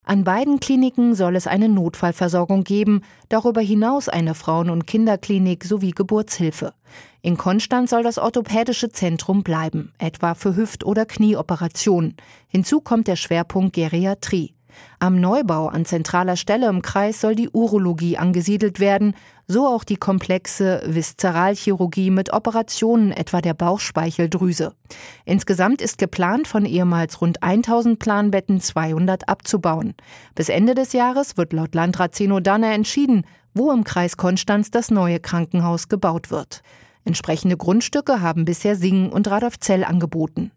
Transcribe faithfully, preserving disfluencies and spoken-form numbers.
An beiden Kliniken soll es eine Notfallversorgung geben, darüber hinaus eine Frauen- und Kinderklinik sowie Geburtshilfe. In Konstanz soll das orthopädische Zentrum bleiben, etwa für Hüft- oder Knieoperationen. Hinzu kommt der Schwerpunkt Geriatrie. Am Neubau an zentraler Stelle im Kreis soll die Urologie angesiedelt werden, so auch die komplexe Viszeralchirurgie mit Operationen etwa der Bauchspeicheldrüse. Insgesamt ist geplant, von ehemals rund tausend Planbetten zweihundert abzubauen. Bis Ende des Jahres wird laut Landrat Zeno Danner entschieden, wo im Kreis Konstanz das neue Krankenhaus gebaut wird. Entsprechende Grundstücke haben bisher Singen und Radolfzell angeboten.